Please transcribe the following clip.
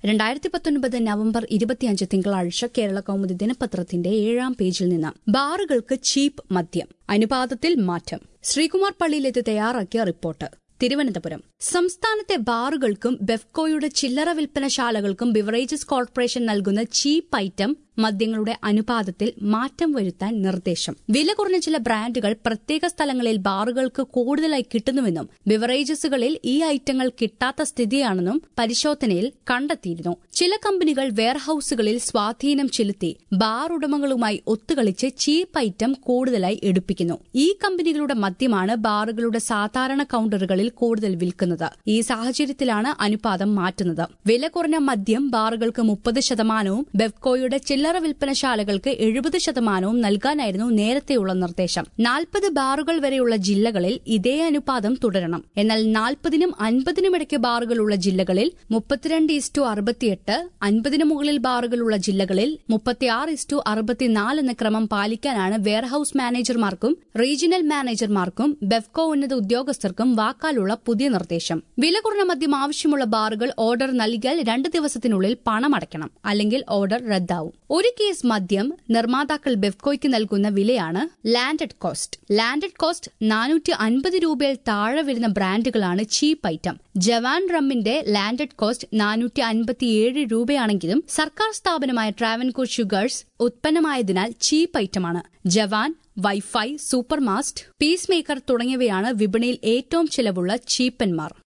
2019 November 25 തിങ്കളാഴ്ച കേരള കൗമുദി ദിനപത്രത്തിന്റെ 7-ാം പേജിൽ നിന്ന് ബാറുകൾക്ക് ചീപ്പ് മദ്യം അനുപാതത്തിൽ മാറ്റം. ശ്രീകുമാർ പള്ളിയിലെത്തി തയ്യാറാക്കിയ റിപ്പോർട്ട്. തിരുവനന്തപുരം. സംസ്ഥാനത്തെ ബാറുകൾക്കും ബെഫ്കോയുടെ ചില്ലറ വിൽപ്പനശാലകൾക്കും ബിവറേജസ് കോർപ്പറേഷൻ നൽകുന്ന ചീപ്പ് ഐറ്റം മദ്യങ്ങളുടെ അനുപാതത്തിൽ മാറ്റം വരുത്താൻ നിർദ്ദേശം. വില കുറഞ്ഞ ചില ബ്രാൻഡുകൾ പ്രത്യേക സ്ഥലങ്ങളിൽ ബാറുകൾക്ക് കൂടുതലായി കിട്ടുന്നുവെന്നും ബിവറേജസുകളിൽ ഈ ഐറ്റങ്ങൾ കിട്ടാത്ത സ്ഥിതിയാണെന്നും പരിശോധനയിൽ കണ്ടെത്തിയിരുന്നു. ചില കമ്പനികൾ വെയർഹൌസുകളിൽ സ്വാധീനം ചെലുത്തി ബാർ ഉടമകളുമായി ഒത്തുകളിച്ച് ചീപ്പ് ഐറ്റം കൂടുതലായി എടുപ്പിക്കുന്നു. ഈ കമ്പനികളുടെ മദ്യമാണ് ബാറുകളുടെ സാധാരണ കൌണ്ടറുകളിൽ കൂടുതൽ വിൽക്കുന്നത്. ഈ സാഹചര്യത്തിലാണ് അനുപാതം മാറ്റുന്നത്. വില കുറഞ്ഞ മദ്യം ബാറുകൾക്ക് 30%, ബെഫ്കോയുടെ ചില്ലറ വിൽപ്പനശാലകൾക്ക് 70% നൽകാനായിരുന്നു നേരത്തെയുള്ള നിർദ്ദേശം. 40 ബാറുകൾ വരെയുള്ള ജില്ലകളിൽ ഇതേ അനുപാതം തുടരണം. എന്നാൽ 40നും 50നും ഇടയ്ക്ക് ബാറുകളുള്ള ജില്ലകളിൽ 32:68, 50ന് മുകളിൽ ബാറുകളുള്ള ജില്ലകളിൽ 36:64 എന്ന ക്രമം പാലിക്കാനാണ് വെയർഹൌസ് മാനേജർമാർക്കും റീജിയണൽ മാനേജർമാർക്കും ബെഫ്കോ ഉന്നത ഉദ്യോഗസ്ഥർക്കും വാക്കാലുള്ള പുതിയ നിർദ്ദേശം. വില കുറഞ്ഞ മദ്യം ആവശ്യമുള്ള ബാറുകൾ ഓർഡർ നൽകിയാൽ 2 ദിവസത്തിനുള്ളിൽ പണമടയ്ക്കണം, അല്ലെങ്കിൽ ഓർഡർ റദ്ദാവും. ഒരു കേസ് മദ്യം നിർമ്മാതാക്കൾ ബെഫ്കോയ്ക്ക് നൽകുന്ന വിലയാണ് ലാൻഡഡ് കോസ്റ്റ്. ലാൻഡഡ് കോസ്റ്റ് 450 രൂപയിൽ താഴെ വരുന്ന ബ്രാൻഡുകളാണ് ചീപ്പ് ഐറ്റം. ജവാൻ റമ്മിന്റെ ലാൻഡഡ് കോസ്റ്റ് 457 രൂപയാണെങ്കിലും സർക്കാർ സ്ഥാപനമായ ട്രാവൻകൂർ ഷുഗേഴ്സ് ഉത്പന്നമായതിനാൽ ചീപ്പ് ഐറ്റമാണ്. ജവാൻ, വൈഫൈ, സൂപ്പർമാസ്റ്റ്, പീസ് മേക്കർ തുടങ്ങിയവയാണ് വിപണിയിൽ ഏറ്റവും ചിലവുള്ള ചീപ്പന്മാർ.